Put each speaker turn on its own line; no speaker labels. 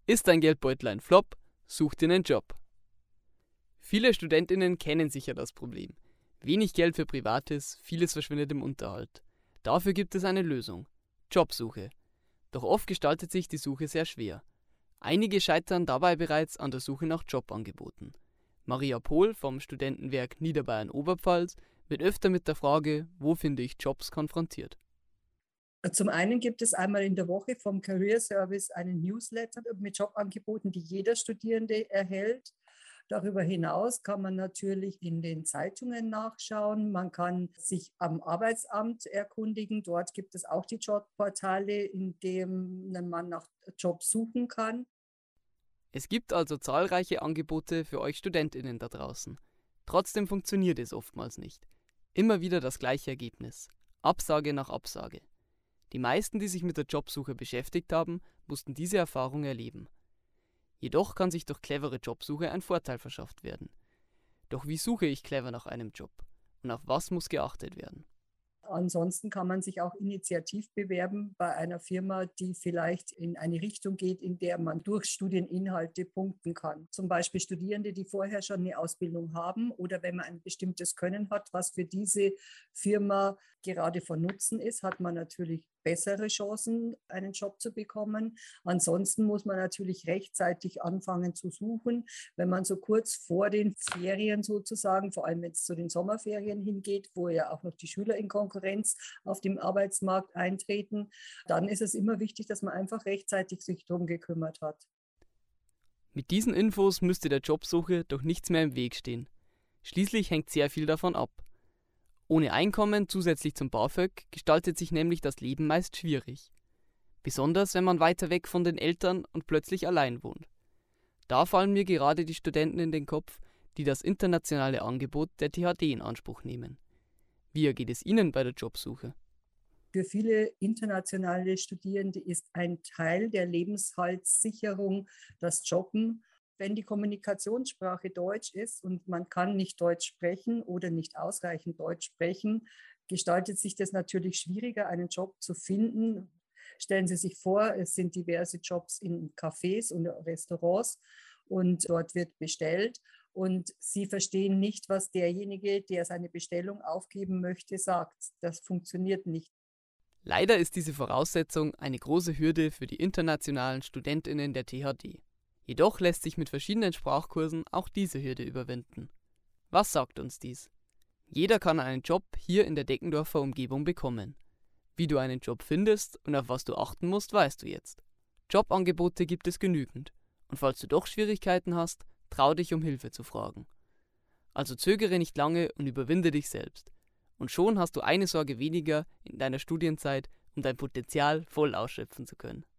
Ist dein Geldbeutel ein Flop? Such dir einen Job. Viele StudentInnen kennen sicher das Problem. Wenig Geld für Privates, vieles verschwindet im Unterhalt. Dafür gibt es eine Lösung: Jobsuche. Doch oft gestaltet sich die Suche sehr schwer. Einige scheitern dabei bereits an der Suche nach Jobangeboten. Maria Pohl vom Studentenwerk Niederbayern-Oberpfalz wird öfter mit der Frage, wo finde ich Jobs, konfrontiert.
Zum einen gibt es einmal in der Woche vom Career Service einen Newsletter mit Jobangeboten, die jeder Studierende erhält. Darüber hinaus kann man natürlich in den Zeitungen nachschauen. Man kann sich am Arbeitsamt erkundigen. Dort gibt es auch die Jobportale, in denen man nach Jobs suchen kann.
Es gibt also zahlreiche Angebote für euch StudentInnen da draußen. Trotzdem funktioniert es oftmals nicht. Immer wieder das gleiche Ergebnis: Absage nach Absage. Die meisten, die sich mit der Jobsuche beschäftigt haben, mussten diese Erfahrung erleben. Jedoch kann sich durch clevere Jobsuche ein Vorteil verschafft werden. Doch wie suche ich clever nach einem Job? Und auf was muss geachtet werden?
Ansonsten kann man sich auch initiativ bewerben bei einer Firma, die vielleicht in eine Richtung geht, in der man durch Studieninhalte punkten kann. Zum Beispiel Studierende, die vorher schon eine Ausbildung haben, oder wenn man ein bestimmtes Können hat, was für diese Firma gerade von Nutzen ist, hat man natürlich bessere Chancen, einen Job zu bekommen. Ansonsten muss man natürlich rechtzeitig anfangen zu suchen. Wenn man so kurz vor den Ferien sozusagen, vor allem jetzt zu den Sommerferien hingeht, wo ja auch noch die Schüler in Konkurrenz auf dem Arbeitsmarkt eintreten, dann ist es immer wichtig, dass man einfach rechtzeitig sich darum gekümmert hat.
Mit diesen Infos müsste der Jobsuche doch nichts mehr im Weg stehen. Schließlich hängt sehr viel davon ab. Ohne Einkommen zusätzlich zum BAföG gestaltet sich nämlich das Leben meist schwierig. Besonders wenn man weiter weg von den Eltern und plötzlich allein wohnt. Da fallen mir gerade die Studenten in den Kopf, die das internationale Angebot der THD in Anspruch nehmen. Wie ergeht es Ihnen bei der Jobsuche?
Für viele internationale Studierende ist ein Teil der Lebenshaltssicherung das Jobben. Wenn die Kommunikationssprache Deutsch ist und man kann nicht Deutsch sprechen oder nicht ausreichend Deutsch sprechen, gestaltet sich das natürlich schwieriger, einen Job zu finden. Stellen Sie sich vor, es sind diverse Jobs in Cafés und Restaurants und dort wird bestellt und Sie verstehen nicht, was derjenige, der seine Bestellung aufgeben möchte, sagt. Das funktioniert nicht.
Leider ist diese Voraussetzung eine große Hürde für die internationalen StudentInnen der THD. Jedoch lässt sich mit verschiedenen Sprachkursen auch diese Hürde überwinden. Was sagt uns dies? Jeder kann einen Job hier in der Deckendorfer Umgebung bekommen. Wie du einen Job findest und auf was du achten musst, weißt du jetzt. Jobangebote gibt es genügend. Und falls du doch Schwierigkeiten hast, trau dich, um Hilfe zu fragen. Also zögere nicht lange und überwinde dich selbst. Und schon hast du eine Sorge weniger in deiner Studienzeit, um dein Potenzial voll ausschöpfen zu können.